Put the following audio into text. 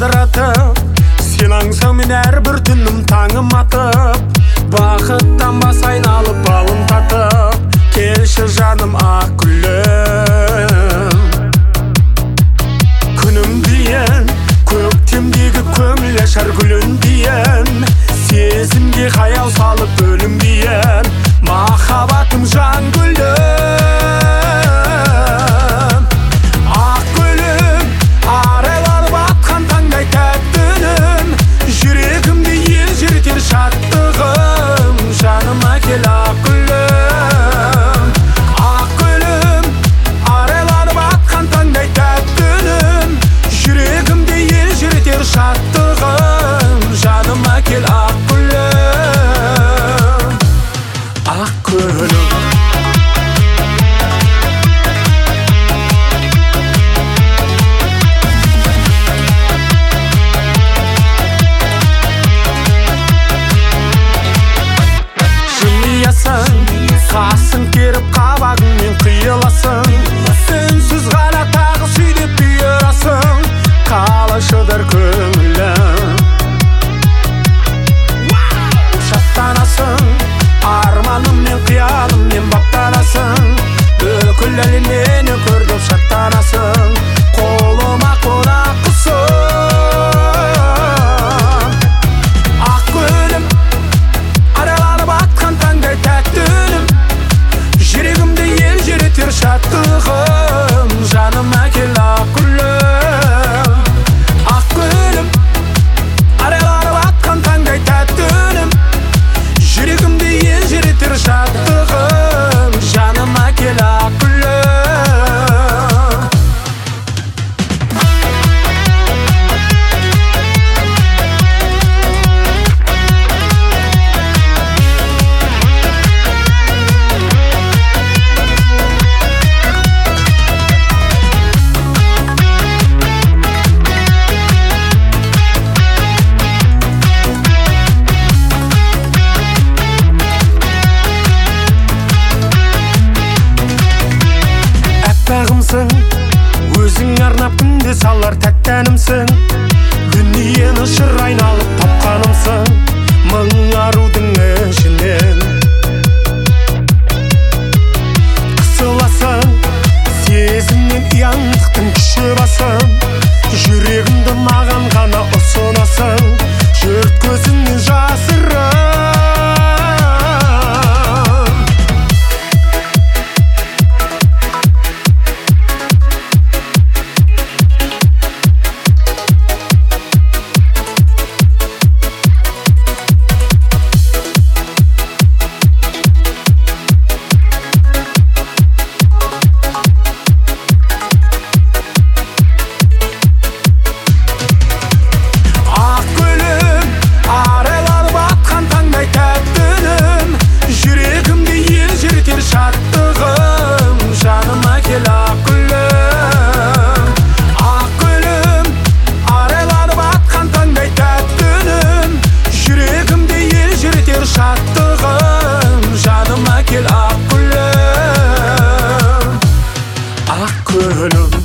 жадыратып, сен аңсаумен әрбір түнім таңым атып, бақыттан бас айналып балым татып, келші жаным ақ гүлім. Күнім дейін, көктемдегі көңіл ашар гүлін дейін, сезімге қаяу салып бөлінбейін, махаббатым жан гүлім. Ақ гүлім, арайланып атқан таңдай тәтті үнім, жүрегімді елжіретер шаттығым, жаныма кел ақ гүлім. Ақ гүлім, арайланып атқан таңдай тәтті үнім, жүрегімді елжіретер шаттығым, жаныма кел ақ гүлім. Ақ гүлім. Қасын керіп қабағыңмен қиыласың, үнсіз ғана тағы сүйдеп бұйырасың, қалашыдар көңілім. Шаттанасың, арманыммен қиялыммен баптанасың, бүкіл әлем мені көріп шаттанасың, қолыма қонақсың. Ақ гүлім, арайланып атқан таңдай тәтті үнім, жүрегімді елжіретер шаттығым, жаныма кел ақ гүлім. Ақ гүлім, арайланып атқан таңдай тәтті үнім, жүрегімді елжіретер шаттығым, жаныма кел ақ гүлім. Өзің арнап күнде салар тәтті әнімсің, дүниені шыр айналып тапқанымсың, мың арудың ішінен. Қысыласың, сезімнен ұяңдықтың күші басым, жүрегімді маған ғана ұсынасың, жұрт көзіңнен жасырын. Шаттығым, жаныма кел ақ гүлім. Ақ гүлім, арайланып атқан таңдай тәтті үнім, жүрегімді елжіретер шаттығым, жаныма кел ақ гүлім. Ақ гүлім.